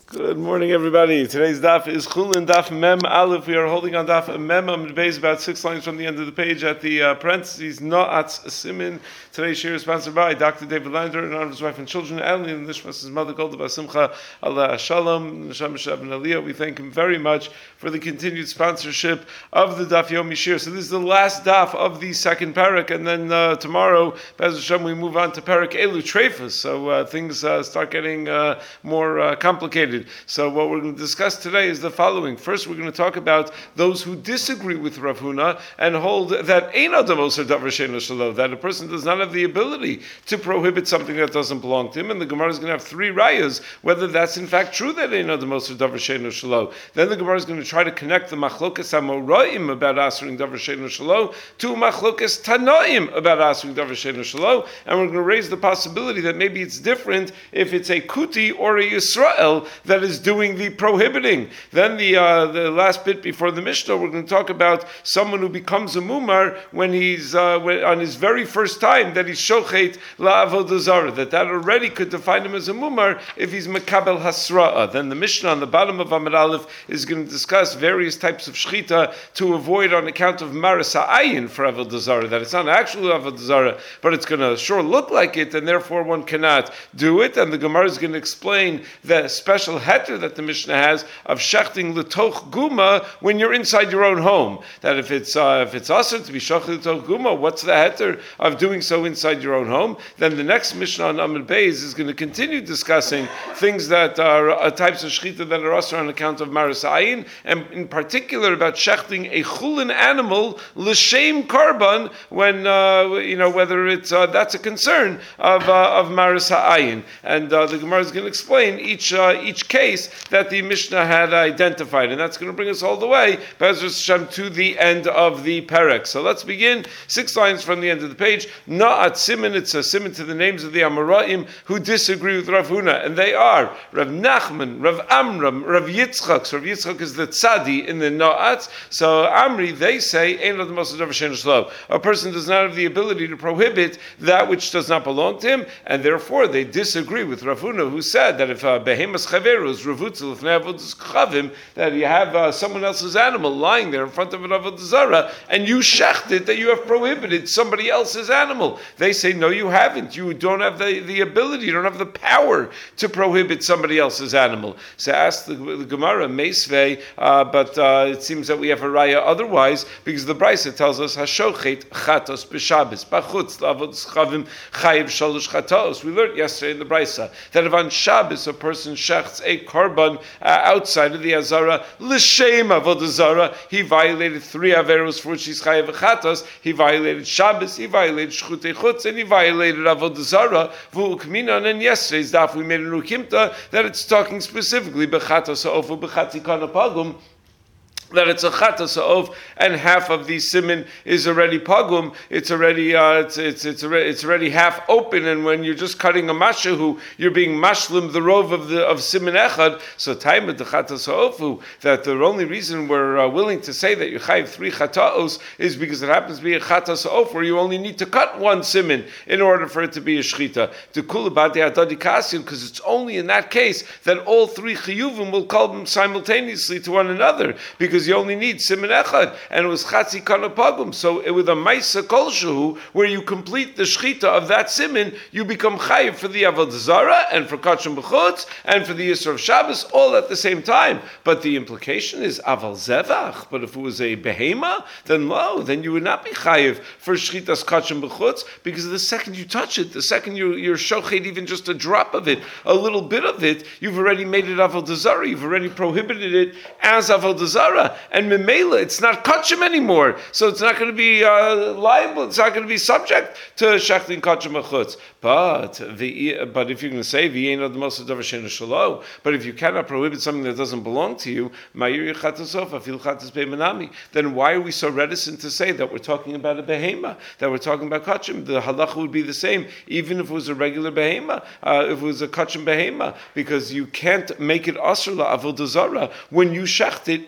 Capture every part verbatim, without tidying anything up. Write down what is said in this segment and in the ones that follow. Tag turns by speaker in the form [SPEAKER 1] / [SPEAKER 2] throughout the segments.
[SPEAKER 1] Good morning, everybody. Today's daf is Chulin Daf Mem Aleph. We are holding on daf Mem Amud Beis, about six lines from the end of the page at the uh, parentheses Na'atz Simin. Today's shir is sponsored by Doctor David Lander in honor of his wife and children, Ellie and Nishmas, his mother, Golda Basimcha, Allah Shalom, Neshama Shab and Aliyah. We thank him very much for the continued sponsorship of the Daf Yomi Shir. So this is the last daf of the second parak, and then uh, tomorrow, Be'ez Hashem, we move on to parak Elu Treifus. So uh, things uh, start getting uh, more uh, complicated. So what we're going to discuss today is the following. First, we're going to talk about those who disagree with Rav Huna and hold that Ein Adam Oser Davar She'eino Shelo, that a person does not have the ability to prohibit something that doesn't belong to him. And the Gemara is going to have three rayas, whether that's in fact true that Ein Adam Oser Davar She'eino Shelo. Then the Gemara is going to try to connect the Machlokas HaMoraim about Asering Davar She'eino Shelo to Machlokas Tanoim about Asering Davar She'eino Shelo. And we're going to raise the possibility that maybe it's different if it's a Kuti or a Yisrael that is doing the prohibiting. Then the uh, the last bit before the Mishnah, we're going to talk about someone who becomes a mumar when he's uh, when, on his very first time that he's shochet la'avodah zarah. That that already could define him as a mumar if he's mekabel hasra'a. Then the Mishnah on the bottom of Amud Aleph is going to discuss various types of shchita to avoid on account of maras ha'ayin for avodah zarah. That it's not actually avodah zarah, but it's going to sure look like it, and therefore one cannot do it. And the Gemara is going to explain the special heter that the Mishnah has of shechting l'toch guma when you're inside your own home. That if it's uh, if it's asur to be shechting l'toch guma, what's the heter of doing so inside your own home? Then the next Mishnah on Amud Beis is going to continue discussing things that are uh, types of shechita that are asur on account of maras ayin, and in particular about shechting a chulin animal l'shem karban when uh, you know whether it's uh, that's a concern of uh, of maras ayin. And uh, the Gemara is going to explain each uh, each case that the Mishnah had identified, and that's going to bring us all the way, Be'ez Hashem, to the end of the perek. So let's begin. Six lines from the end of the page. Na'at Simin, it's a simin to the names of the Amoraim who disagree with Rav Huna, and they are Rav Nachman, Rav Amram, Rav Yitzchak. So Rav Yitzchak is the tzadi in the Na'at. So Amri, they say, Ein Adam Oser Davar She'eino Shelo. A person does not have the ability to prohibit that which does not belong to him, and therefore they disagree with Rav Huna, who said that if a behemoth chaveru is revutzel that you have uh, someone else's animal lying there in front of an avodah zarah, and you shecht it, that you have prohibited somebody else's animal. They say, no, you haven't. You don't have the, the ability, you don't have the power to prohibit somebody else's animal. So ask the, the Gemara, Meisvei, uh, but uh, it seems that we have a raya otherwise, because the Brisa tells us, Hashochet chatos b'Shabbos, b'chutz l'avodas chavim chayiv shalosh chatos. We learned yesterday in the Brisa that if on Shabbos a person shechts a karban uh, outside of the Azara, l'shem avodah zara, he violated three averos for which he's chayav chatos. He violated Shabbos, he violated shchutei chutz, and he violated avodah zara. V'ukminan, and yesterday's daf we made a nukimta that it's talking specifically bechatos ha'ofu bechatzi kana pagum, that it's a chatas of, and half of the simin is already pagum. It's already uh, it's it's it's already, it's already half open, and when you're just cutting a mashahu, you're being mashlim the rov of the of simin echad. So time of the chatas ofu, that the only reason we're uh, willing to say that you chayiv three chataos is because it happens to be a chatas of, where you only need to cut one simin in order for it to be a shchita. To kulabade adadi kasim, because it's only in that case that all three chiyuvim will call them simultaneously to one another, because because you only need simin echad, and it was chatzi kana pagum. So with a ma'isa kolshehu, where you complete the shchita of that simin, you become chayiv for the avodah zara and for kachim b'chutz and for the yisur of Shabbos all at the same time. But the implication is aval zevach. But if it was a behema, then no, then you would not be chayiv for shchitas kachim b'chutz, because the second you touch it, the second you, you're shochet even just a drop of it, a little bit of it, you've already made it avodah zara. You've already prohibited it as avodah zara. And memela, it's not kachim anymore, so it's not going to be uh, liable. It's not going to be subject to shechting kachim achutz. But the but if you're going to say v'yein ad moser davar she'eino shelo, but if you cannot prohibit something that doesn't belong to you, ma'ir yachatasof afil chatas be'menami, then why are we so reticent to say that we're talking about a behema, that we're talking about kachim? The halacha would be the same, even if it was a regular behema, uh, if it was a kachim behema, because you can't make it asur la avodah zara. When you shecht it, it doesn't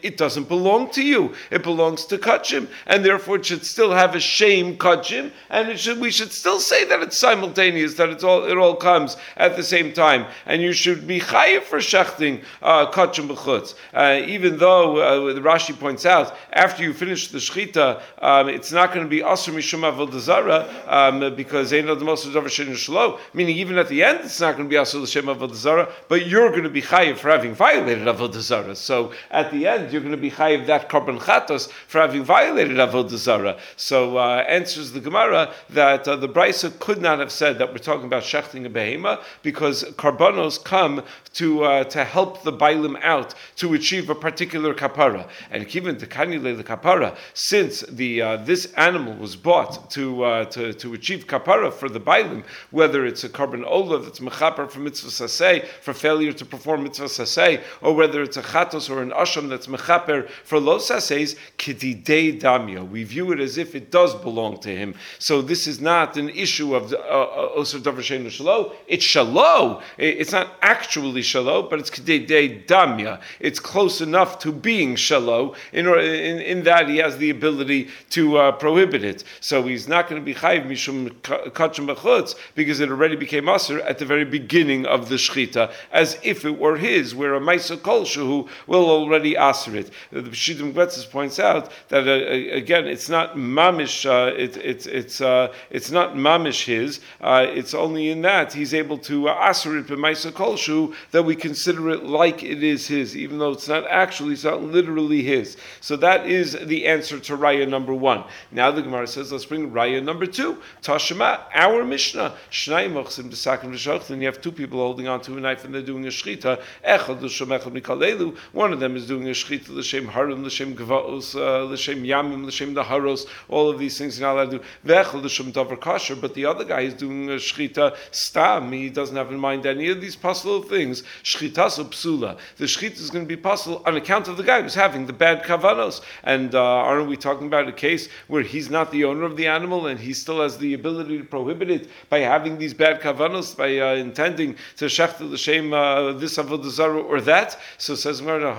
[SPEAKER 1] doesn't belong to you. It belongs to kachim, and therefore it should still have a shame kachim, and it should we should still say that it's simultaneous, that it's all it all comes at the same time, and you should be chayiv for shechting uh, kachim b'chutz. Uh, even though uh, the Rashi points out after you finish the shechita, um, it's not going to be asur mishum avodah zara um, because ein ad mosar davar shein shelo. Meaning even at the end, it's not going to be asur l'shem avodah zara, but you're going to be chayiv for having violated avodah zara. So at the end, you're going to be chayiv that korban chatos for having violated avodah zara. So uh, answers the Gemara that uh, the Brisa could not have said that we're talking about shechting a behema because karbanos come to uh, to help the bailim out to achieve a particular kapara. And given the kanile the kapara, since the uh, this animal was bought to uh, to to achieve kapara for the bailim, whether it's a korban olah that's mechaper for mitzvah saseh for failure to perform mitzvah saseh, or whether it's a chatos or an asham that's mechaper for lo sasehs, kedidei damya. We view it as if it does belong to him. So this is not an issue of osur davar sheinu shelo. It's shalo. It's not actually shalo, but it's kedidei damya. It's close enough to being shalo in, in, in that he has the ability to uh, prohibit it. So he's not going to be chayiv mishum kachim b'chutz because it already became asur at the very beginning of the shechita, as if it were his, where a ma'aser kolshehu will already asur it. The Peshidim Gletzis points out that uh, again, it's not mamish. Uh, it, it's it's uh, it's not mamish his. Uh, it's only in that he's able to uh, asur it b'ma'aser kolshehu that we consider it like it is his, even though it's not actually, it's not literally his. So that is the answer to Raya number one. Now the Gemara says, let's bring Raya number two. Tashema, our Mishnah. Shnai mochsim desakim v'shochtin. And you have two people holding on to a knife and they're doing a shechita. Echad l'shem echad mikalelu. One of them is doing a shechita l'shem harim, l'shem gvaos, l'shem yamim, l'shem daharos. All of these things you're not allowed to do. V'echad l'shem davar kasher. But the other guy is doing a shechita stam. He doesn't have in mind any of these possible things. Shechita's psula. The shechita is going to be possible on account of the guy who's having the bad kavanos. And uh, aren't we talking about a case where he's not the owner of the animal and he still has the ability to prohibit it by having these bad kavanos, by uh, intending to shechta l'shem uh, this avodah zarah or that? So says Gemara,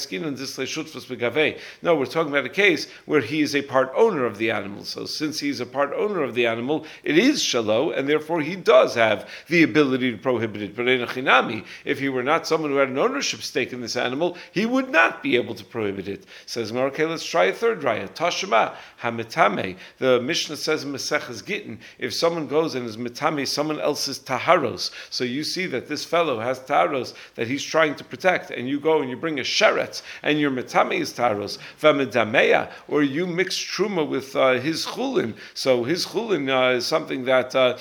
[SPEAKER 1] no, we're talking about a case where he is a part owner of the animal. So since he's a part owner of the animal, it is shalo, and therefore he does have the ability to prohibit it. But if he were not someone who had an ownership stake in this animal, he would not be able to prohibit it. Says Gemara, okay, let's try a third raya. Tashema hamitame. The Mishnah says in Maseches Gittin, if someone goes and is mitame someone else's taharos, so you see that this fellow has taharos that he's trying to protect, and you go and you bring a sheret, and your mitame is taharos, v'amidameya, or you mix truma with uh, his chulin. So his chulin uh, is something that. Uh,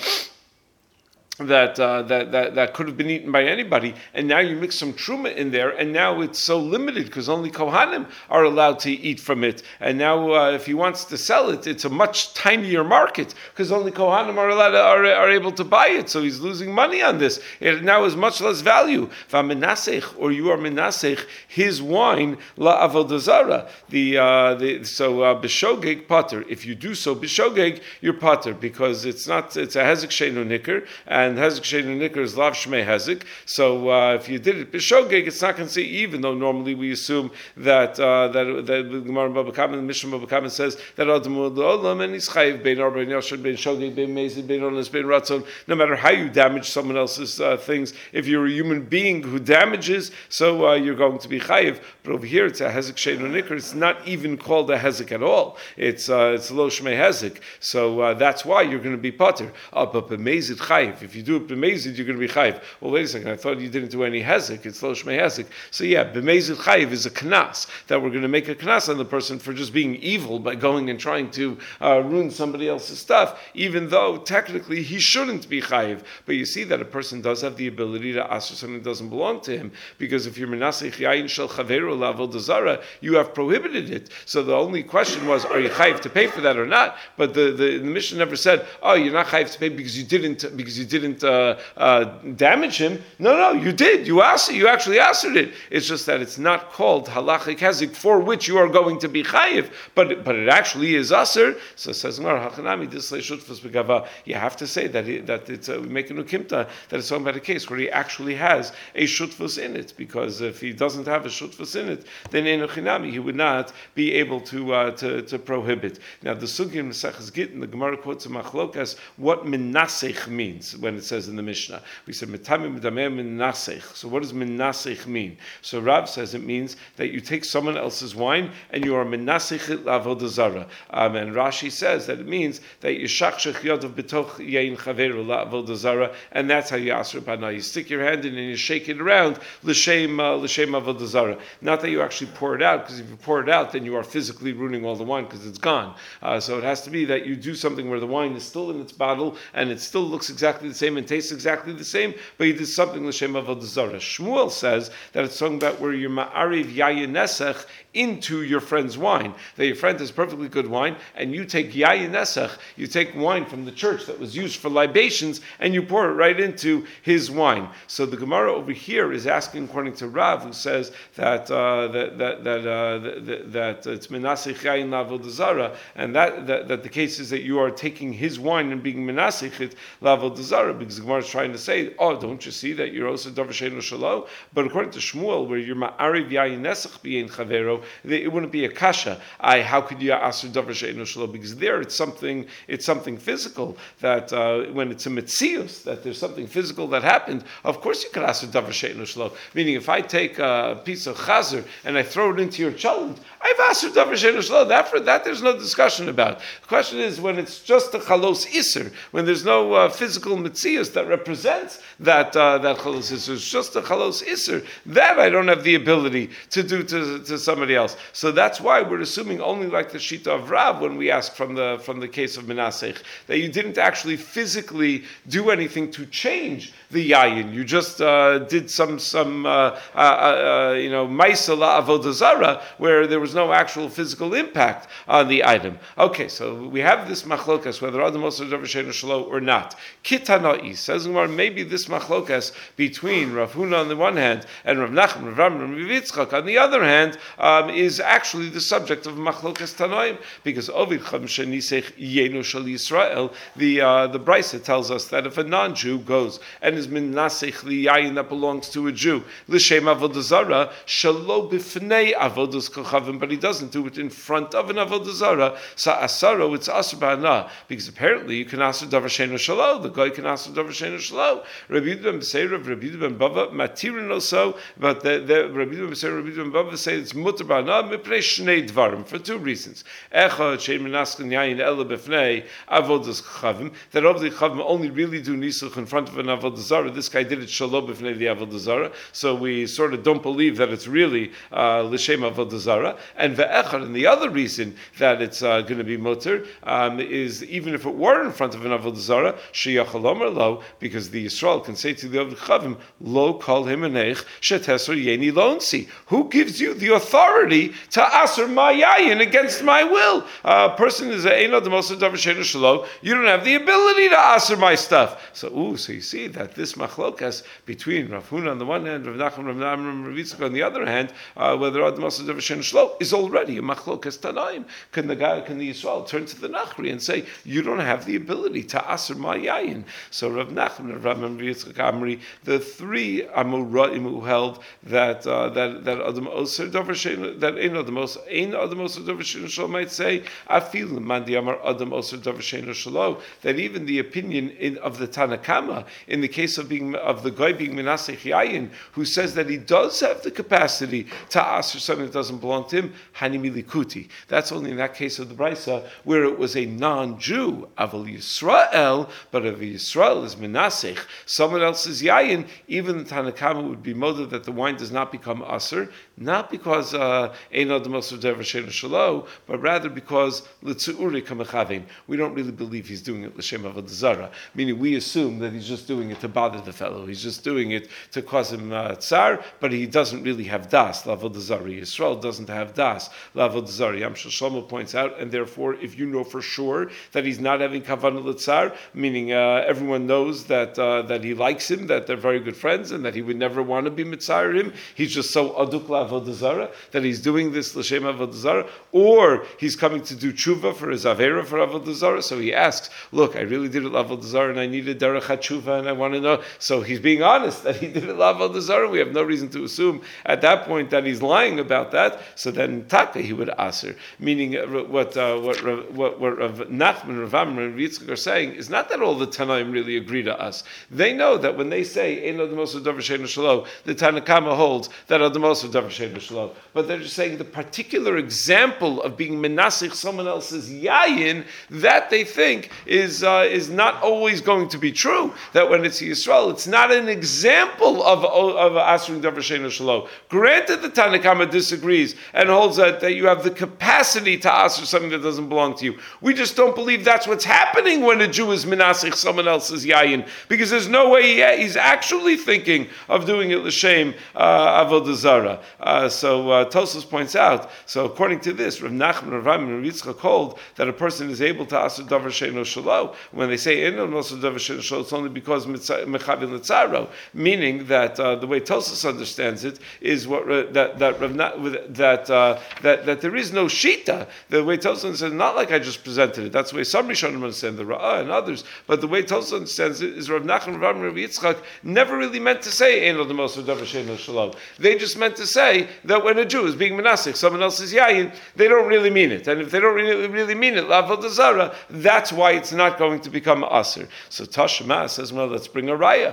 [SPEAKER 1] That, uh, that that that could have been eaten by anybody, and now you mix some truma in there, and now it's so limited because only kohanim are allowed to eat from it. And now, uh, if he wants to sell it, it's a much tinier market because only kohanim are allowed to, are, are able to buy it. So he's losing money on this. It now is much less value. V'amenasech, or you are menasech his wine la avodah zara. The uh, the so uh, b'shogeg pater. If you do so b'shogeg, you're pater because it's not it's a hezek sheinu nicker. And And hezek sheinu nicker is lav shmei hezek. So uh, if you did it b'shogeg, it's not going to say even though normally we assume that uh, that that the Gemara Baba Kama, the Mishnah Baba Kama says that adam olam and he's chayiv bein arba bein yashad bein shogeg bein mezid bein onas bein ratzon. No matter how you damage someone else's uh, things, if you're a human being who damages, so uh, you're going to be chayiv. But over here it's a hezek sheinu nicker. It's not even called a hezek at all. It's uh, it's lo shmei hezek. So uh, that's why you're going to be pater. Uh, but b'mezid chayiv. If you do it b'mezid, you're going to be chayiv. Well, wait a second. I thought you didn't do any hezek. It's lo shmei hezek. So yeah, b'mezid chayiv is a knas that we're going to make a knas on the person for just being evil by going and trying to uh, ruin somebody else's stuff, even though technically he shouldn't be chayiv. But you see that a person does have the ability to ask for something that doesn't belong to him, because if you're menasech yayin shel chaveru l'avodah zara, you have prohibited it. So the only question was, are you chayiv to pay for that or not? But the, the, the Mishnah never said, oh, you're not chayiv to pay because you didn't because you didn't didn't uh, uh, damage him. No, no, you did. You asked it. You actually answered it. It's just that it's not called halachic hezek for which you are going to be chayiv, but but it actually is aser. So says Hachanami, this shutfus begava. You have to say that it, that it's uh, we make a nukimta that it's talking about a case where he actually has a shutfus in it, because if he doesn't have a shutfus in it, then enochinami he would not be able to uh, to, to prohibit. Now the sugya in Maseches Gittin, the Gemara quotes a machlokas what menasech means when it says in the Mishnah. We said metamim medameh menasech. So what does menasech mean? So Rav says it means that you take someone else's wine and you are menasech it la'avodah zara. Um, and Rashi says that it means that you shachshech yodav betoch yain chaveru la'avodah zara, and that's how you aser bana. You stick your hand in and you shake it around l'shem uh, l'shem avodah zara. Not that you actually pour it out, because if you pour it out, then you are physically ruining all the wine because it's gone. Uh, so it has to be that you do something where the wine is still in its bottle and it still looks exactly the same and tastes exactly the same, but you did something l'shem avodah zara. Shmuel says that it's talking about where you're ma'ariv yayin nesach into your friend's wine. That your friend has perfectly good wine, and you take yayin nesach, you take wine from the church that was used for libations, and you pour it right into his wine. So the Gemara over here is asking, according to Rav, who says that uh, that that that, uh, that, that it's menasich yayin la'avodah zara, and that, that that the case is that you are taking his wine and being menasich it la'avodah zara, because the Gemara is trying to say, oh, don't you see that you're also davar she'eino shelo? But according to Shmuel, where you're ma'ariv yayin nesach b'yein chavero, it wouldn't be a kasha. I how could you aser davar she'eino shelo? Because there it's something it's something physical that uh, when it's a metzius, that there's something physical that happened. Of course you could aser davar she'eino shelo. Meaning if I take a piece of chazer and I throw it into your chalent, I've aser davar she'eino shelo. That for that there's no discussion about. The question is when it's just a chalos iser, when there's no uh, physical metzius that represents that uh, that chalos iser, it's just a chalos iser. That I don't have the ability to do to, to somebody else. So that's why we're assuming only like the Shita of Rav when we ask from the from the case of Menasech, that you didn't actually physically do anything to change the yayin. You just uh, did some some uh, uh, uh, you know ma'isa la'avodah zara where there was no actual physical impact on the item. Okay, so we have this machlokas whether adam osur davar she'eino shelo or not. Kitanai says Gemara, maybe this machlokas between Rav Huna on the one hand and Rav Nachman, Rav Ram, Rav Yitzchak on the other hand um, is actually the subject of machlokas tanoim, because Ovid Cham Shenisech Yenu Shel Yisrael, the uh, the Brisa tells us that if a non-Jew goes and is minasech liyayin that belongs to a Jew l'shem avodah zara shelo b'fnei avodos kochavim, but he doesn't do it in front of an avodah zara, so asaro it's aser ba'ana, because apparently you can aser davar she'eino shelo, the guy can aser davar she'eino shelo. Rabbi Yehuda ben Beseira, Rabbi Yehuda ben Bava matirin also, but the, the Rabbi Yehuda ben Beseira, Rabbi Yehuda ben Bava say it's mutar ba'ana mipnei shnei dvarim, for two reasons. Echad she'en menasken yayin ela b'fnei avodos kochavim, that obviously kochavim only really do nisuch in front of an avodah zara. This guy did it shalom b'fnei the avodah zara, so we sort of don't believe that it's really uh, l'shem avodah zara. And ve'echad, and the other reason that it's uh, going to be mutar um, is even if it were in front of an avodah zara, sheyachal omer lo, because the Yisrael can say to the avodah chavim, lo kol himenech sheteser yeni lonsi. Who gives you the authority to aser my yayin against my will? A uh, person is a einod the most davar she'eino shelo. You don't have the ability to aser my stuff. So, ooh, so you see that this machlokas between Rav Huna on the one hand, Rav Nachman, Rav Namram, Rav Yitzchak on the other hand, uh, whether Adam also davar she'eino shelo is already a machlokas tanaim. Can the guy, can the Yisrael turn to the Nachri and say, you don't have the ability to aser my yayin? So Rav Nachman, Rav Namram, Rav Yitzchak Amri, the three Amoraim who held that uh, that that Adam also davar she'eino, that ein Adam also ein Adam also davar she'eino shelo might say, I feel mandi amar Adam also davar she'eino shelo, that even the opinion in, of the Tanakama in the case of being of the guy being menasech yayin, who says that he does have the capacity to ask for something that doesn't belong to him, hani milikuti. That's only in that case of the Brisa where it was a non-Jew, aval Yisrael, but if Yisrael is menasech, someone else's yayin, even the Tanakama would be molded that the wine does not become aser, not because ein adam osur davar she'eino shelo, but rather because l'tzu'uri kamechavim. We don't really believe he's doing it l'shem avodah zara, meaning we assume that he's just doing it to bother the fellow. He's just doing it to cause him uh, tsar, but he doesn't really have das l'avodah zara. Yisrael doesn't have das l'avodah zara. Yam Shel points out, and therefore, if you know for sure that he's not having kavanah l'tzar, meaning uh, everyone everyone knows that uh, that he likes him, that they're very good friends, and that he would never want to be mitzayir him. He's just so aduk la'avodah zarah that he's doing this l'shem avodah zarah, or he's coming to do tshuva for his avera for avodah zarah. So he asks, "Look, I really did it l'avodah zarah, and I needed derech hatshuva, and I want to know." So he's being honest that he did it l'avodah zarah. We have no reason to assume at that point that he's lying about that. So then taka he would aser, meaning uh, what uh, what what what Rav Nachman, Rav Amram, and Rav Yitzchak are saying is not that all the Tanaim really agree to us. They know that when they say Ein Adam Oser Davar She'eino Shelo, the Tanakama holds that Adam Oser Davar She'eino Shelo. But they're just saying the particular example of being menasich someone else's yayin, that they think is uh, is not always going to be true. That when it's Yisrael, it's not an example of of asering Davar She'eino Shelo. Granted, the Tanakama disagrees and holds that, that you have the capacity to aser something that doesn't belong to you. We just don't believe that's what's happening when a Jew is menasich someone else's yayin, because there's no way he, he's actually thinking of doing it l'shem uh, avodah zarah. Uh, so uh, Tosfos points out. So according to this, Rav Nachman, Rav Amram, and Rav Yitzchak hold that a person is able to aser davar she'eino shelo. When they say eno also davar she'eino shelo, it's only because mechavin l'tzaro, meaning that uh, the way Tosfos understands it is what uh, that that Rav Na, that, uh, that that there is no shita. The way Tosfos says, not like I just presented it. That's the way some Rishonim understand the Ra'ah and others. But the way Tosfos understands it is Rav Nachman, Rav Amram, Rav Yitzchak never really meant to say Ein Adam Oser Davar She'eino Shelo. They just meant to say that when a Jew is being menasich someone else's yayin, they don't really mean it. And if they don't really, really mean it, l'avodah zarah, that's why it's not going to become aser. So Tashma says, well, let's bring a raya.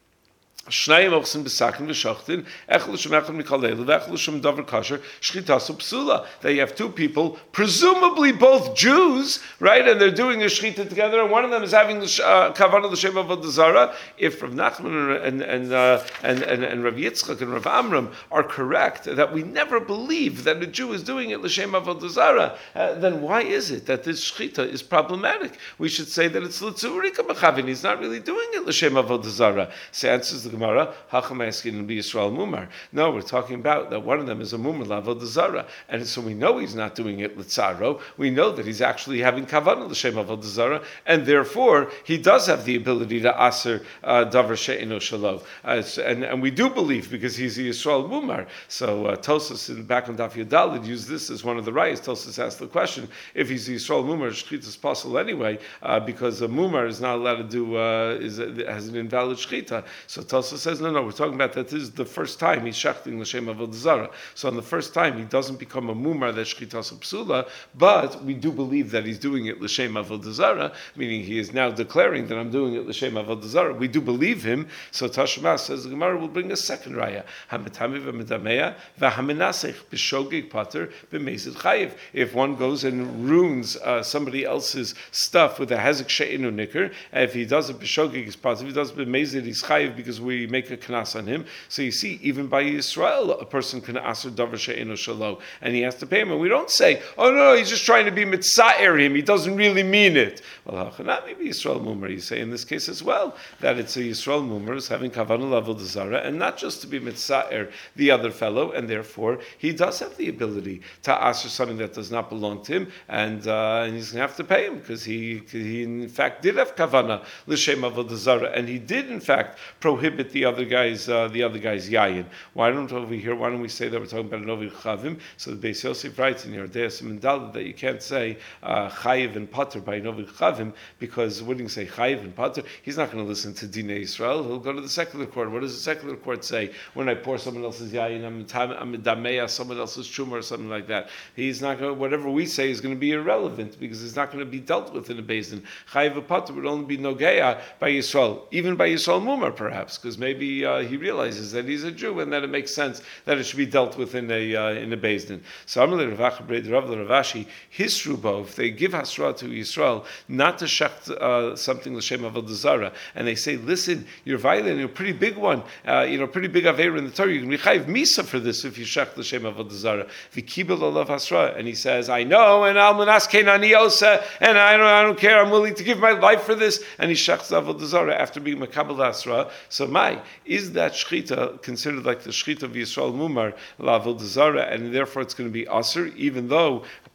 [SPEAKER 1] Shnayim ochsin b'sakin v'shachtin, echel l'shem echel mikalelu, v'echel l'shem davar kasher, shchitasu psula. That you have two people, presumably both Jews, right, and they're doing a shchita together, and one of them is having kavanah l'shem avodah zarah. If Rav Nachman and and, uh, and and and Rav Yitzchak and Rav Amram are correct that we never believe that a Jew is doing it l'shem avodah zarah, uh, then why is it that this shchita is problematic? We should say that it's l'tzurika mechavin. He's not really doing it l'shem avodah zarah. So answers the Gemara, Hacham asking be Yisrael Mumar. No, we're talking about that one of them is a Mumar L'avodah Zarah, and so we know he's not doing it L'tzaro. We know that he's actually having Kavanah L'Shem Avodah Zarah, and therefore he does have the ability to aser uh, Davar She'eino Shelo. Uh, and, and we do believe because he's a Yisrael Mumar. So uh, Tosfos in back on Daf Yudalid used this as one of the rayas. Tosfos asked the question: if he's a Yisrael Mumar, Shechita is possible anyway, uh, because a Mumar is not allowed to do uh, is has an invalid Shechita. So Tosfos says, no, no, we're talking about that this is the first time he's shechting l'shem avodah zarah. So on the first time, he doesn't become a mumar that shchitas psula, but we do believe that he's doing it l'shem avodah zarah, meaning he is now declaring that I'm doing it l'shem avodah zarah. We do believe him. So Tashma says the Gemara will bring a second raya. Hametami v'medameya v'hamenasech b'shogeg pater b'mezid chayiv. If one goes and ruins uh, somebody else's stuff with a hezek she'enu nicker, if he does it b'shogeg is pater, if he does it b'mezid he's chayiv because we make a knas on him. So you see, even by Yisrael, a person can aser davar she'eino shelo, and he has to pay him. And we don't say, oh no, he's just trying to be mitza'er him. He doesn't really mean it. Well, not maybe Yisrael mumar. You say in this case as well that it's a Yisrael mumar is having kavanah l'avodah zarah, and not just to be mitza'er the other fellow, and therefore he does have the ability to aser something that does not belong to him, and uh, and he's going to have to pay him because he he in fact did have kavanah l'shem avodah zarah, and he did in fact prohibit the other guy's uh, the other guy's yayin. Why don't over here? Why don't we say that we're talking about an ovir chavim? So the Beis Yosef writes in your Deis Mendal that you can't say uh, chayiv and pater by an ovir chavim because wouldn't you say chayiv and pater? He's not going to listen to Dinei Yisrael. He'll go to the secular court. What does the secular court say when I pour someone else's yayin? I'm I'm a dameya, someone else's truma or something like that. He's not going. Whatever we say is going to be irrelevant because it's not going to be dealt with in a beis din. Chayiv and pater would only be nogeya by Yisrael, even by Yisrael mumar perhaps, because maybe uh, he realizes that he's a Jew and that it makes sense that it should be dealt with in a uh, in a beis din. So Amalei Rav Ravashi, Hisrubo, if they give hasra to Yisrael not to shecht uh, something l'shem avodah zarah, and they say, listen, you're violating a pretty big one, uh, you know, pretty big aveira in the Torah. You can be chayiv misa for this if you shecht l'shem avodah zarah. V'kibel olav hasra, and he says, I know, and al manas kenani osa, and I don't, I don't care. I'm willing to give my life for this, and he shechts avodah zarah after being makabel hasra. So my is that shchita considered like the shchita of Yisrael mumar l'avodah zarah, and therefore it's going to be aser, even though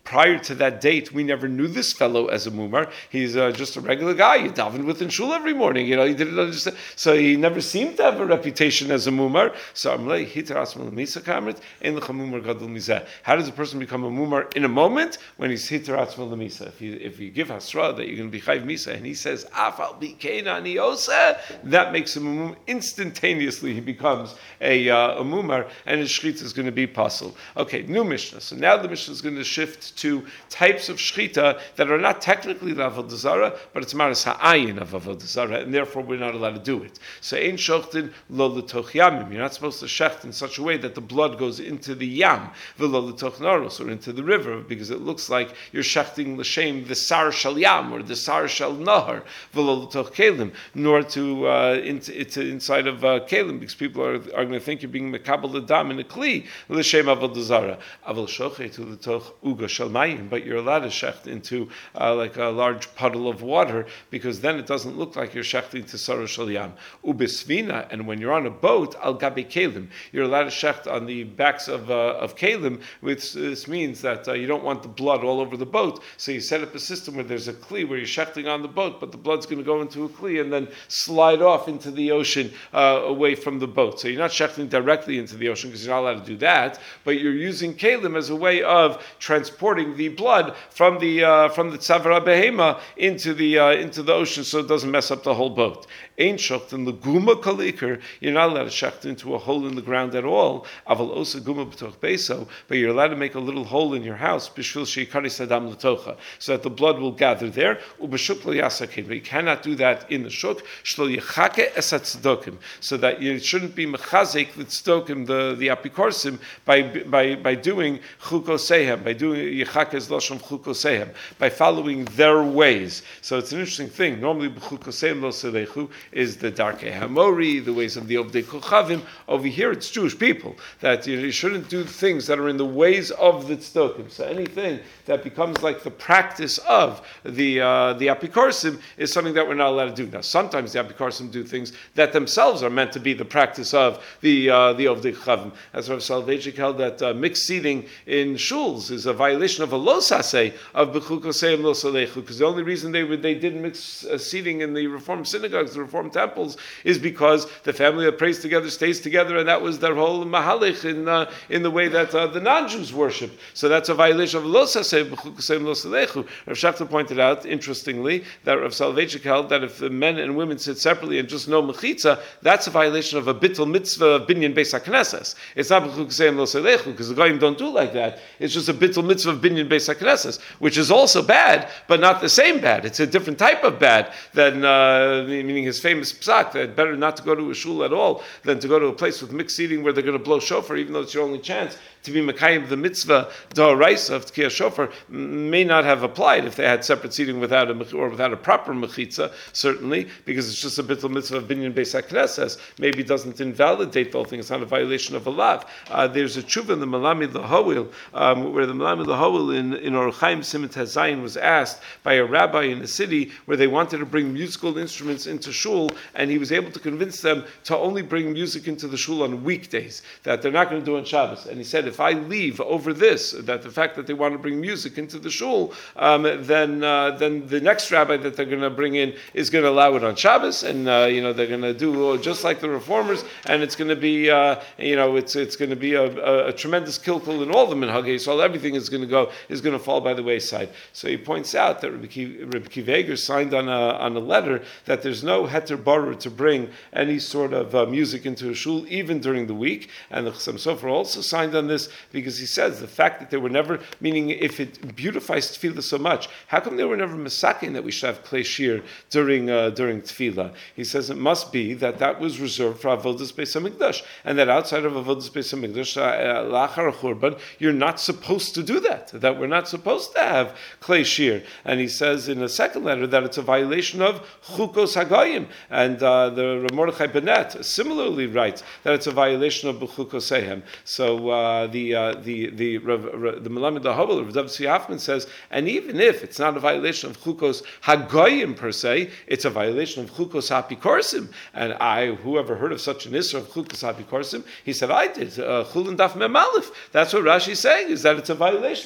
[SPEAKER 1] prior to that date, we never knew this fellow as a mumar. He's uh, just a regular guy. You daven with in shul every morning. You know, he didn't understand. So he never seemed to have a reputation as a mumar. So Amlei hitaras melamisa kamrit in the chamumar gadol mizeh. How does a person become a mumar in a moment when he's hitaras melamisa? If you if you give hasra that you're going to be chayv misa, and he says afal bikeina ani oseh, that makes him a mumar instantaneously. He becomes a uh, a mumar, and his shchita is going to be pasul. Okay, new mishnah. So now the mishnah is going to shift to types of shchita that are not technically avodah zarah, but it's maras ha'ayin of avodah zarah, and therefore we're not allowed to do it. So ein shochtin lo l'toch yamim. You're not supposed to shecht in such a way that the blood goes into the yam, v'lo l'toch naros, or into the river, because it looks like you're shechting l'shem the sar shal yam or the sar shal nahar, v'lo l'toch kelim, nor to uh, into, into inside of uh, kelim, because people are, are going to think you're being mekabel l'dam in a kli l'shem avodah zarah. Aval shochet to l'toch uga shal mayim, but you're allowed to shecht into uh, like a large puddle of water, because then it doesn't look like you're shechting to Sarah Shal Yam. Ubisvina, and when you're on a boat, al gabi kelim, you're allowed to shecht on the backs of uh, of kelim, which this means that uh, you don't want the blood all over the boat, so you set up a system where there's a kli where you're shechting on the boat, but the blood's going to go into a kli and then slide off into the ocean uh, away from the boat. So you're not shechting directly into the ocean because you're not allowed to do that, but you're using kelim as a way of transporting the blood from the uh, from the tzavara behema into the uh, into the ocean, so it doesn't mess up the whole boat. Ein shochten leguma kalikar. You're not allowed to shecht into a hole in the ground at all. Aval osa guma b'toch beso, but you're allowed to make a little hole in your house b'shvil sheikari sadam l'tocha, so that the blood will gather there. Ubeshuk lo yasakin, but you cannot do that in the shuk. Shlo yichake esat tzdokim, so that you shouldn't be mechazek the tzdokim, the the apikorsim, by by by doing chukosehem, by doing yichake is loshon chukosehem, by following their ways. So it's an interesting thing. Normally, b'chukosehem lo selechu is the Darkei Hamori, the ways of the Ovdei Kochavim. Over here, it's Jewish people, that you, know, you shouldn't do things that are in the ways of the Tzdokim. So anything that becomes like the practice of the uh, the Apikorsim is something that we're not allowed to do. Now, sometimes the Apikorsim do things that themselves are meant to be the practice of the uh, the Ovdei Kochavim. As Rav Soloveitchik held that uh, mixed seating in shuls is a violation of a losase of B'chukoseim lo salechu, because the only reason they would, they did mix uh, seating in the Reform synagogues, the Reform temples, is because the family that prays together stays together, and that was their whole mahalich in uh, in the way that uh, the non-Jews worship. So that's a violation of lo saseh b'chukoseim lo salechu. Rav Shachta pointed out, interestingly, that Rav Soloveitchik held that if the men and women sit separately and just no mechitza, that's a violation of a bittul mitzvah of binyan beis haknesses. It's not b'chukoseim lo salechu, because the goyim don't do like that. It's just a bittul mitzvah of binyan beis haknesses, which is also bad, but not the same bad. It's a different type of bad than, uh, meaning his famous psak, that better not to go to a shul at all than to go to a place with mixed seating where they're going to blow shofar, even though it's your only chance to be mekayim the mitzvah d'oraisa of tkiyah shofar, may not have applied if they had separate seating without a or without a proper mechitza, certainly, because it's just a bittul mitzvah of binyan beis haknesses. Maybe it doesn't invalidate the whole thing. It's not a violation of a lav. Uh, there's a tshuva in the Malamid Lahovil, um, where the Malamid Lahovil in in Or Chaim Siman Hazayin was asked by a rabbi in a city where they wanted to bring musical instruments into shul, and he was able to convince them to only bring music into the shul on weekdays, that they're not going to do on Shabbos. And he said, if I leave over this, that the fact that they want to bring music into the shul, um, then uh, then the next rabbi that they're going to bring in is going to allow it on Shabbos, and uh, you know they're going to do just like the reformers, and it's going to be uh, you know it's it's going to be a, a, a tremendous kilkul in all the minhagei, so everything is going to go is going to fall by the wayside. So he points out that Rabbi Kiva Eger signed on a on a letter that there's no heter barer to bring any sort of uh, music into a shul even during the week, and the Chassam Sofer also signed on this because he says the fact that they were never, meaning if it beautifies tefillah so much, how come they were never masakin that we should have klei shir during uh, during tefillah? He says it must be that that was reserved for avodas beis hamikdash, and that outside of avodas beis hamikdash, lachar churban, you're not supposed to do that. That we're not supposed to have klei shir. And he says in a second letter that it's a violation of chukos hagayim, and uh, the Rav Mordechai Bennett similarly writes that it's a violation of b'chukosehem. So uh, the uh, the the Rav, the Melamed Lahovil, Rav David Tzvi Hoffman says, and even if it's not a violation of chukos hagayim per se, it's a violation of chukos hapikorsim. And I, who ever heard of such an isra of chukos hapikorsim? He said, I did. Chulin daf mem aleph. That's what Rashi's saying, is that it's a violation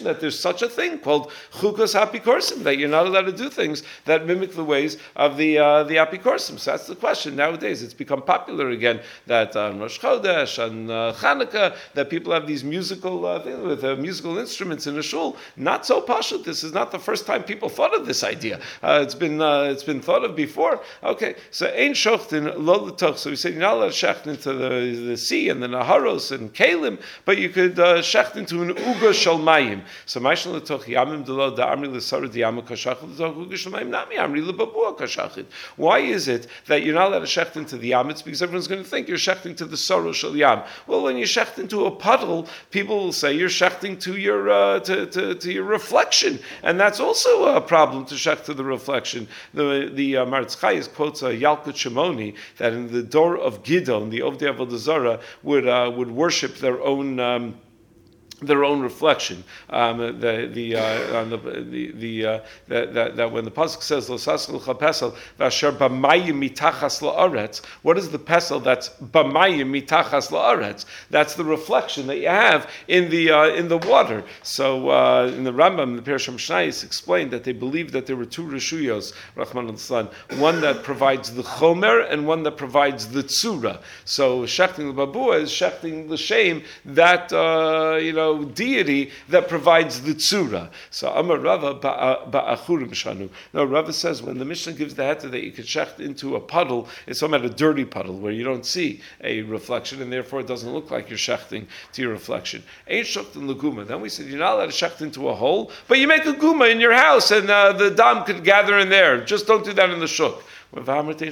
[SPEAKER 1] that there's such a thing called chukas apikorsim, that you're not allowed to do things that mimic the ways of the uh, the apikorsim. So that's the question. Nowadays, it's become popular again that on uh, Rosh Chodesh and uh, Chanukah that people have these musical uh, things with uh, musical instruments in a shul. Not so pashut. This is not the first time people thought of this idea. Uh, it's been uh, it's been thought of before. Okay, so ein shochtin lo l'toch. So we said you're not allowed to shecht into the, the sea and the naharos and kalim, but you could uh, shecht into an uga shel mayim. So ma'ishal l'toch yamim delo da'amri l'sara diyama kashachit l'toch uga shel mayim nami amri l'babua kashachit. Why is it that you're not allowed to shecht into the yam? It's because everyone's going to think you're shechting to the sorrow shel yam. Well, when you shecht into a puddle, people will say you're shechting to your uh, to, to, to your reflection, and that's also a problem to shecht to the reflection. The the uh, Maritz Chayes quotes uh, Yalkut Shimoni that in the door of Gidon, the Ovdei Avodah Zarah would uh, would worship their own. Um, their own reflection. Um, the the uh, on the the, the uh, that, that that when the pasuk says Losasel chapesel vasher b'mayim mitachas la'aretz, what is the pesel that's b'mayim mitachas la'aretz? That's the reflection that you have in the uh, in the water. So uh, in the Rambam, the Pirush Mishnayos explained that they believed that there were two reshuyos, Rahman al-Islan, one that provides the chomer and one that provides the tzura. So shechting the babua is shechting the shame that uh, you know. deity that provides the tzura. So Amar Rava ba'achurim shanu. No, Rava says when the Mishnah gives the heter that you could shecht into a puddle, it's talking about a dirty puddle where you don't see a reflection and therefore it doesn't look like you're shechting to your reflection. Ain't shechting laguma. Then we said you're not allowed to shecht into a hole, but you make a guma in your house and uh, the dam could gather in there. Just don't do that in the shuk. But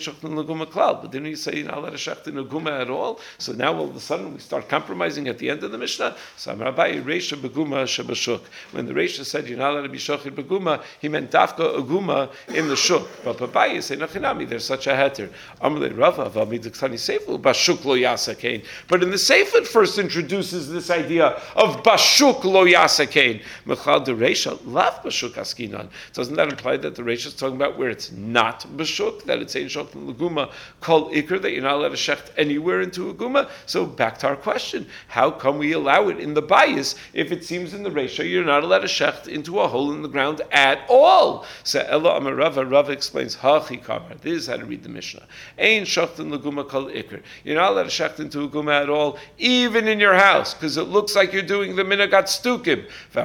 [SPEAKER 1] didn't you say you're not allowed to shecht in a guma at all? So now all of a sudden we start compromising at the end of the Mishnah. So Rabbi Reisha beguma shebashuk. When the Reisha said you're not allowed to be shochet beguma, he meant dafka a guma in the shuk. But Babai say nachinami, there's such a heter. Amalei Rava v'amidiksani seifu bashuk lo yasakein. But in the seif it first introduces this idea of bashuk lo yasakein. Mechal the Reisha lav bashuk askinan. Doesn't that imply that the Reisha is talking about where it's not bashuk? That it's ein shok l'guma called ikr, that you're not allowed to shecht anywhere into a guma. So back to our question: how come we allow it in the bayis if it seems in the ratio you're not allowed to shecht into a hole in the ground at all? So Ella Amar Rava, Rava explains hachi kamar. This is how to read the Mishnah. Ein shok l'guma called ikr. You're not allowed to shecht into a guma at all, even in your house, because it looks like you're doing the minagat stukim.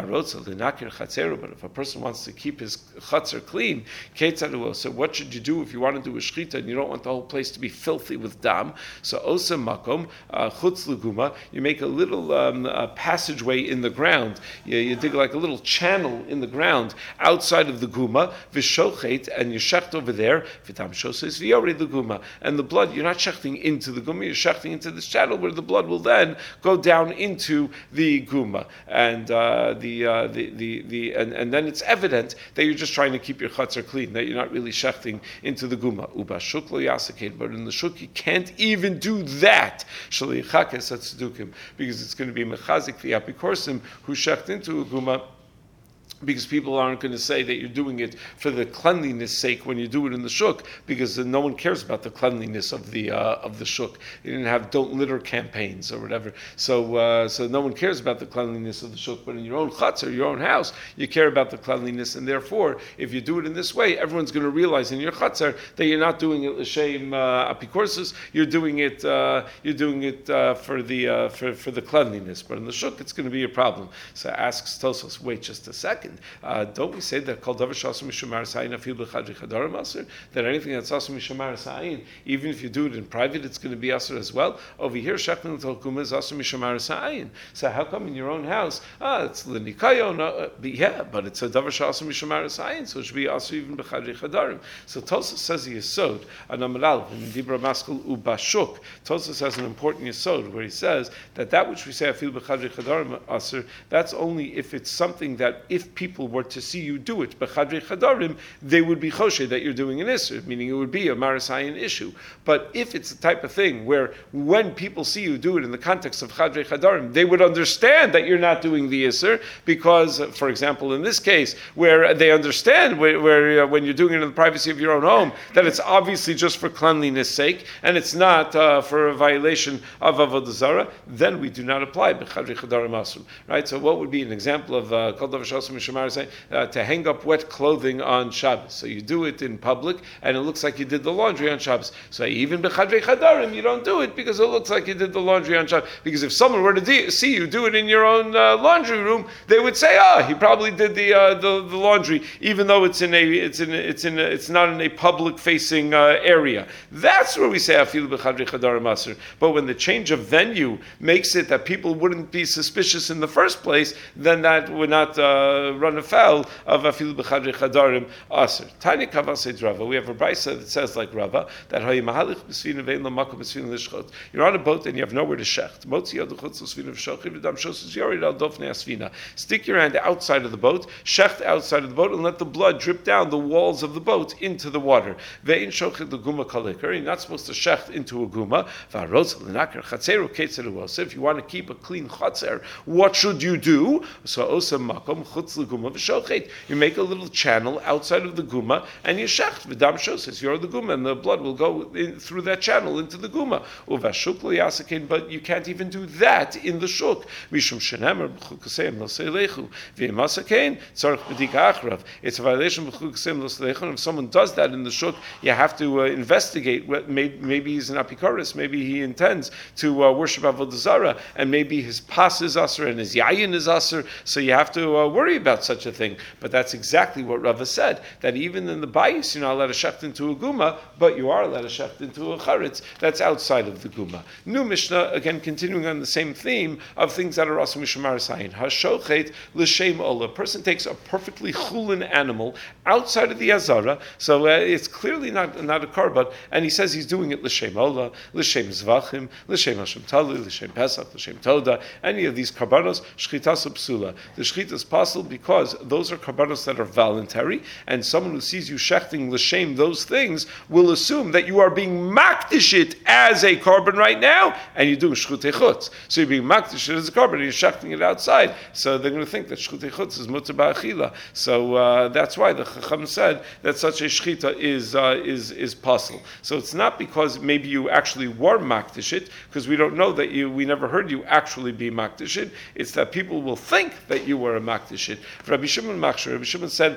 [SPEAKER 1] But if a person wants to keep his chatzar clean, so what should you do if you want to do a shechita and you don't want the whole place to be filthy with dam? So osa makom chutz leguma, you make a little um, a passageway in the ground. You, you dig like a little channel in the ground outside of the guma, v'shochet, and you shecht over there. V'tam shoses v'yori the guma, and the blood, you're not shechting into the guma, you're shechting into this channel where the blood will then go down into the guma, and uh, the, uh, the the the and, and then it's evident that you're just trying to keep your chatzar clean, that you're not really shechting into the guma. Uba shuk lo yasakein, but in the shuk you can't even do that. Shalichakes atzedukim, because it's going to be mechazik the apikorsim who shecht into a guma. Because people aren't going to say that you're doing it for the cleanliness sake when you do it in the shuk, because no one cares about the cleanliness of the uh, of the shuk. You didn't have don't litter campaigns or whatever, so uh, so no one cares about the cleanliness of the shuk. But in your own chutz or your own house, you care about the cleanliness, and therefore, if you do it in this way, everyone's going to realize in your chutzar that you're not doing it l'shem uh, apikorsus. You're doing it uh, you're doing it uh, for the uh, for for the cleanliness. But in the shuk, it's going to be a problem. So asks Tosos, wait just a second. Uh, don't we say that called davar shasu mishamar sayin afil b'chadri chadarim aser? That anything that's asu mishamar sayin, even if you do it in private, it's going to be aser as well. Over here, shechting l'tolkuma is asu mishamar sayin. So how come in your own house? Ah, it's l'nikayon. Uh, yeah, but it's a davar shasu mishamar sayin, so it should be asu even b'chadri chadarim. So Tosos says the yesod an amaral in dibra maskul ubashuk. Tosos has an important yesod where he says that that which we say afil b'chadri chadarim aser, that's only if it's something that if if people were to see you do it, b'chadrei chadarim, they would be choshed that you're doing an isser, meaning it would be a marasayan issue. But if it's the type of thing where when people see you do it in the context of chadrei chadarim, they would understand that you're not doing the isser, because, uh, for example, in this case, where they understand where, where uh, when you're doing it in the privacy of your own home, that it's obviously just for cleanliness sake, and it's not uh, for a violation of avodah zarah, then we do not apply b'chadrei chadarim asur. Right? So what would be an example of uh, kol davar sh'asur mishamar saying uh, to hang up wet clothing on Shabbos? So you do it in public, and it looks like you did the laundry on Shabbos. So even b'chadrei chadarim, you don't do it because it looks like you did the laundry on Shabbos. Because if someone were to de- see you do it in your own uh, laundry room, they would say, "Ah, he probably did the, uh, the the laundry," even though it's in a it's in a, it's in a, it's not in a public facing uh, area. That's where we say afilu b'chadrei chadarim asur. But when the change of venue makes it that people wouldn't be suspicious in the first place, then that would not uh, run afoul of afilu b'chadrei chadarim asur. Tanya kavasei Rava. We have a brisa that says like Rava that hayi mahalich b'sfina ve'in l'makom b'sfina l'shchot. You're on a boat and you have nowhere to shecht. Motzi yad l'chutz l'sfina v'shochiv v'dam shoshes yorid al dofnei asfina. Stick your hand outside of the boat, shecht outside of the boat, and let the blood drip down the walls of the boat into the water. Ve'in shochid l'guma kalikar. You're not supposed to shecht into a guma. V'arotz l'nakar chatzeru ketzer l'wos. If you want to keep a clean chatzer, what should you do? So osa makom chutz l'guma v'shochet. You make a little channel outside of the guma and you shecht v'dam shoshes you're the guma, and the blood will go in, through that channel into the guma. Uvashuk l'yasakein, but you can't even do that in the shuk. Mishum shenemer b'chukaseim lo seilechu v'yimasakein tzarich b'dika achrav. It's a violation of b'chukaseim lo seilechu, and if someone does that in the shuk, you have to uh, investigate. What, maybe, maybe he's an apikoros, maybe he intends to uh, worship avodah zarah, and maybe his pas is aser and his yayin is aser, so you have to uh, worry about such a thing. But that's exactly what Rava said, that even in the bayis you're not allowed to shecht into a guma, but you are allowed to shecht into a charetz that's outside of the guma. New Mishnah, again continuing on the same theme of things that are also mishamar sayin. Hashochet l'shem ola. A person takes a perfectly chulin animal outside of the azara, so uh, it's clearly not not a korban, and he says he's doing it l'shem ola, l'shem zvachim, l'shem hashem tali, l'shem pesach, l'shem toda. Any of these karbanos, shchitas psula. The shchita is possible because those are karbanos that are voluntary, and someone who sees you shechting l'shem those things will assume that you are being makdish it as a korban right now, and you're doing shchutei chutz. So you're being makdish it as a korban, and you're shechting it outside. So they're going to think that shchutei chutz is mutar ba'achila. So uh, that's why the Chacham said that such a shchita is uh, is is possible. So it's not because maybe you actually were makdish it, because we don't know that you. We never heard you actually be makdish it. It's that people will think that you were a makdish it. Rabbi Shimon Machshir, Rabbi Shimon said,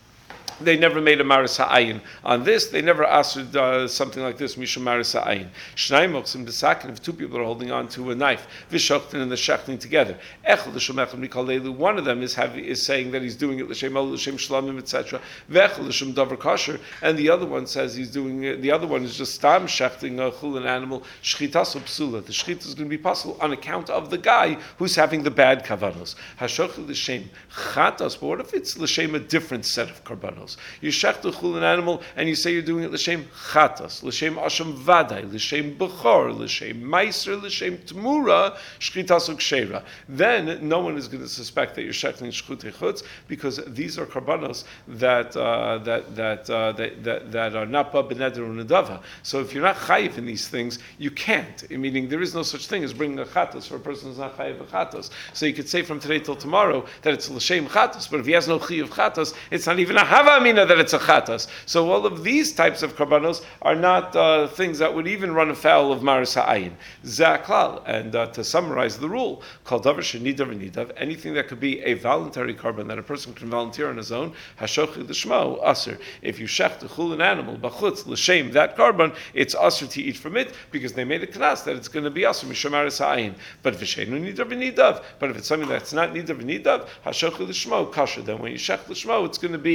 [SPEAKER 1] they never made a maris ha'ayin on this. They never asked uh, something like this, mishum maris ha'ayin. Shnayim mochsim b'sakin, if two people are holding on to a knife, v'shoktin and they're shechting together. Echel l'shem echel mikal leilu. One of them is having, is saying that he's doing it l'shem ol, l'shem shlamim, et cetera. V'echel l'shem davar kosher, and the other one says he's doing it. The other one is just stam shechting a chul, an animal. Shchitas psula. The shchita is going to be possible on account of the guy who's having the bad kavanos. Hashochel l'shem chatas. But what if it's l'shem a different set of karbanos? You shech the chul an animal and you say you're doing it l'shem chatas, l'shem asham vaday, l'shem bechor, l'shem meiser, l'shem tmura, shchitas u'ksheira. Then no one is going to suspect that you're shechting shchutei chutz, because these are karbanos that uh, that that, uh, that that that are not ba b'neder u'nedava. So if you're not chayiv in these things, you can't. Meaning there is no such thing as bringing a chatas for a person who's not chayiv a chatas. So you could say from today till tomorrow that it's l'shem chatas, but if he has no chayiv chatas, it's not even a hava amina that it's a chatas. So all of these types of karbanos are not uh, things that would even run afoul of maris ha'ayin. Zaklal. And uh, to summarize the rule, kol davar shenidav v'nidav, anything that could be a voluntary karban that a person can volunteer on his own, hashochi l'shmo aser. If you shech to chul an animal b'chutz l'shem that karban, it's aser to eat from it because they made a knas that it's going to be aser mishum maris ha'ayin. But v'sheinu nidav v'nidav. But if it's something that's not nidav v'nidav, hashochi l'shmo kasher. Then when you shech l'shmo, it's going to be kasher.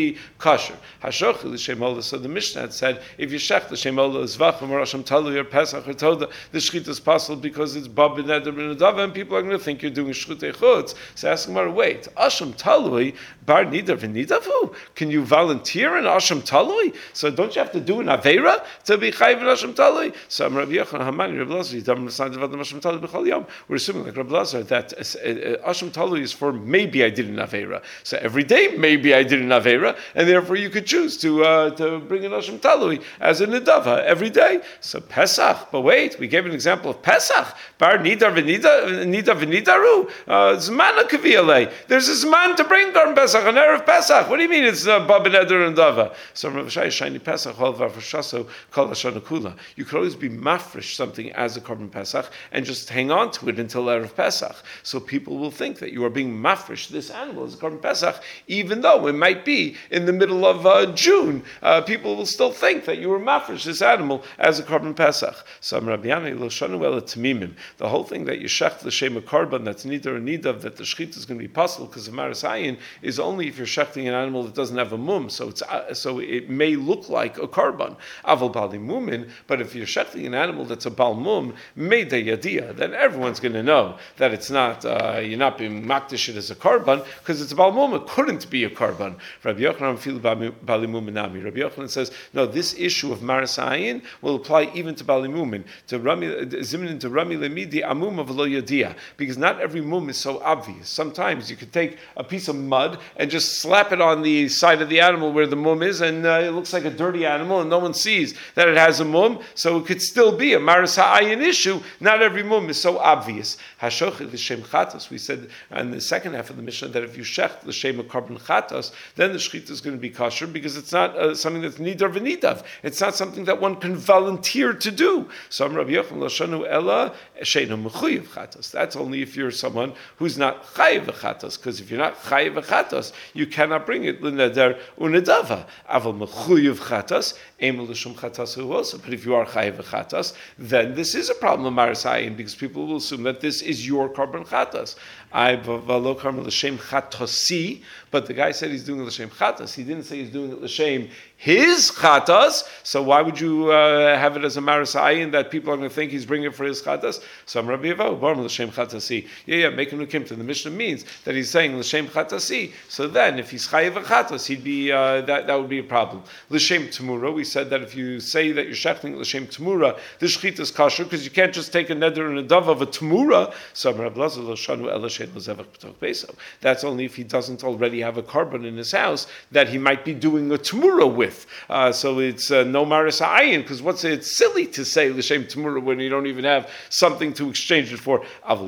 [SPEAKER 1] kosher. Hashochi l'shem olah. So the Mishnah had said, if you shech l'shem olah zvachim or Hashem talui or Pesach or Toda, the shechita is possible because it's bab b'neder b'nedava, and people are going to think you're doing shchutei chutz. So ask them, wait, Hashem talui bar nidar v'nidavu? Can you volunteer in Hashem talui? So don't you have to do an avera to be chayiv in Hashem talui? So Rabbi Yochanan Hamani, Rabbi Lazar, Yidam L'San Devad Hashem talui b'chol yom. We're assuming like Rabbi Lazar that Hashem talui is for maybe I did an avera. So every day maybe I did an avera, and therefore you could choose to uh, to bring in Hashem talui as a nedava every day. So Pesach, but wait, we gave an example of Pesach. Bar nidar v'nidar nidar v'nidaru zmana kaviyalei. There's a zman to bring Korban Pesach, an erev Pesach. What do you mean it's uh, bab neder and dava? So Rav Shai shiny Pesach hol v'afreshaso kol hashana kula. You could always be mafresh something as a Korban Pesach and just hang on to it until erev Pesach. So people will think that you are being mafresh this animal as a Korban Pesach, even though it might be in the middle of uh, June. Uh, people will still think that you were mafresh this animal as a Korban Pesach. So Rabbi Yanai lo shanu ela tamimim. The whole thing that you shech l'shem a korban that's nidar and nidav, that the shechita is going to be possible because of maris ayin, is only if you're shechting an animal that doesn't have a mum. So it's uh, so it may look like a korban aval bali mumin, but if you're shechting an animal that's a bal mum made a yadia, then everyone's going to know that it's not uh, you're not being makdish it as a korban because it's a bal mum. It couldn't be a korban. Rabbi Yochanan fil bali muminami. Rabbi Yochanan says no. This issue of maris ayin will apply even to bali mumin, to rami zimin to rami lemidi amum of lo yadia, because not every mum is so obvious. Sometimes you could take a piece of mud and just slap it on the side of the animal where the mum is, and uh, it looks like a dirty animal, and no one sees that it has a mum. So it could still be a maris ha'ayin issue. Not every mum is so obvious. Hashochit l'shem chatos. We said in the second half of the Mishnah that if you shech l'shem a korban chatos, then the shechita is going to be kosher because it's not uh, something that's nidar v'nidav. It's not something that one can volunteer to do. So I'm Rabbi Yochanan Lashanu Ella Sheinu Mechuyev Chatos. That's only if you're someone who's not chayiv chatos. Because if you're not chayiv chatos, you cannot bring it l'neder unedava. Aval Mechuyev Chatos Emel L'Shum Chatos also. But if you are chayiv chatos, then this is a problem of maris ayin because people will assume that this is your korban chatos. I v'lo karmel l'shem chatosi, but the guy said he's doing it l'shem chatos. He didn't say he's doing it l'shem his chatas. So why would you uh, have it as a maris ayin that people are going to think he's bringing it for his chatas? So I'm Rabbi Yevahu, barm l'shem chatasi. Yeah, yeah, make him ukimta. The Mishnah means that he's saying l'shem chatasi. So then, if he's chayiv chatas, he'd be uh, that that would be a problem. L'shem tamura. We said that if you say that you're shechting l'shem tamura, the shechita is kosher because you can't just take a neder and a dove of a tamura. So I'm Rabbi Lazar l'shanu elashem l'zevach b'tok beso. That's only if he doesn't already have a korban in his house that he might be doing a tamura with. Uh, so it's uh, no maris ha'ayin, because what's it? It's silly to say l'shem tamura when you don't even have something to exchange it for. But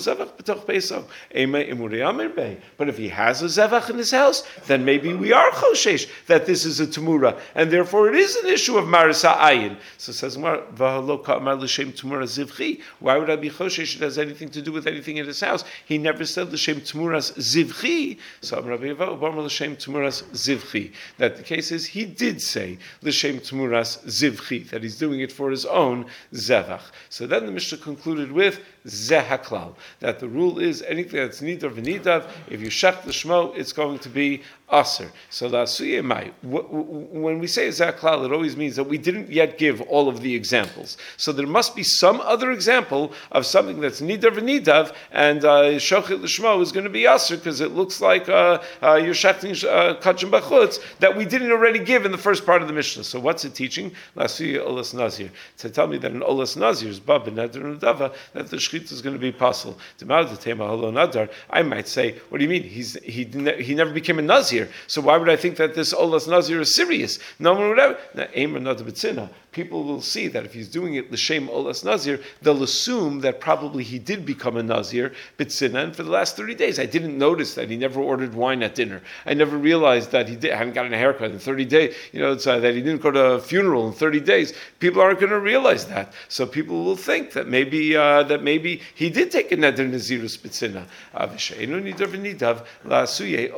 [SPEAKER 1] if he has a zevach in his house, then maybe we are choshesh that this is a tamura, and therefore it is an issue of maris ha'ayin. So it says, why would I be choshesh? It has anything to do with anything in his house. He never said l'shem tamuras zivchi. So Rabbi Yevahu l'shem tamuras zivchi. That the case is he did say l'shem tamuras zivchi, that he's doing it for his own zevach. So then the Mishnah concluded with zehaklal, that the rule is anything that's nidar v'nidav, if you shech the shmo, it's going to be aser. So the asuye mai. When we say zehaklal, it always means that we didn't yet give all of the examples. So there must be some other example of something that's nidar v'nidav, and shochet l'shmo is going to be aser because it looks like uh, uh, you're shechting kachim b'chutz that we didn't already give in the first part of the Mishnah. So what's it teaching? Lasuye olas nazir. To tell me that an olas nazir is bab b'neder unedava, that the shechita is going to be possible. I might say, what do you mean? He's he he never became a nazir. So why would I think that this olas nazir is serious? No one would ever. People will see that if he's doing it l'shem olas nazir, they'll assume that probably he did become a nazir b'tzina, and for the last thirty days I didn't notice that he never ordered wine at dinner. I never realized that he did, hadn't gotten a haircut in thirty days. You know, it's, uh, that he didn't go to a funeral in thirty days. People aren't going to realize that. So people will think that maybe uh, that maybe he did take a neder nazirus b'tzina.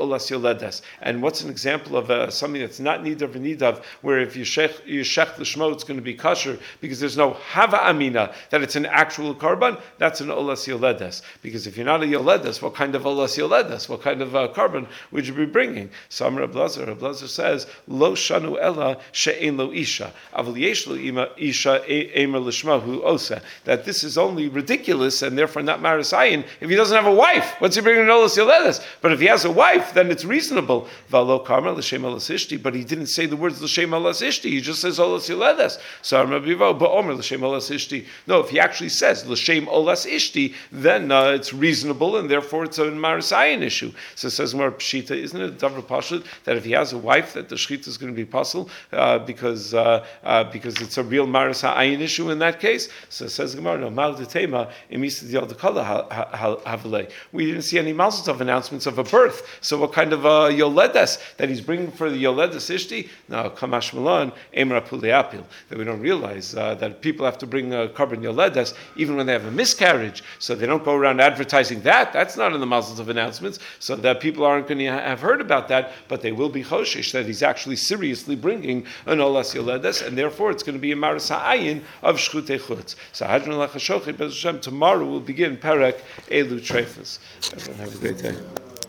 [SPEAKER 1] And what's an example of uh, something that's not nidar v'nidav, where if you shech you shech the shmo it's going to be kosher because there's no hava amina that it's an actual korban, that's an olas yoledes. Because if you're not a yoledes, what kind of olas yoledes? What kind of uh, korban would you be bringing? So Amar Reb Lazar, Reb Lazar says, lo shanu ella she'ein lo isha, aval yesh lo ima isha emer lishmahu osa. That this is only ridiculous and therefore not maris ayin if he doesn't have a wife. What's he bringing an olas yoledes? But if he has a wife, then it's reasonable. Valo karma l'shem olas ishti, but he didn't say the words l'shem olas ishti. He just says olas yoledes. So Amar Bivo, ba'omer l'shem olas ishti. No, if he actually says l'shem olas ishti, then uh, it's reasonable and therefore it's a maris ayin issue. So it says more pshita, isn't it? Davar pashut that if he has a wife, that the shechita is going to be possible uh, because uh, uh, because it's a real maris ayin issue in that case. So it says Gemara, no mal detema imisa dial dekala havale. We didn't see any malzut of announcements of a birth. So what kind of uh, yoledes that he's bringing for the yoledes ishti? Now kamash malon emra puleapil, that we don't realize uh, that people have to bring a korban yoledes even when they have a miscarriage. So they don't go around advertising that. That's not in the malzut of announcements. So that people aren't going to have heard about that, but they will be choshish that he's actually seriously bringing an olas yoledes, and therefore it's going to be a maris ha'ayin of shchutei chutz. So Hadron Lachashochet Bez Hashem, tomorrow we'll begin Perek Elu Trefus. Everyone have a great day.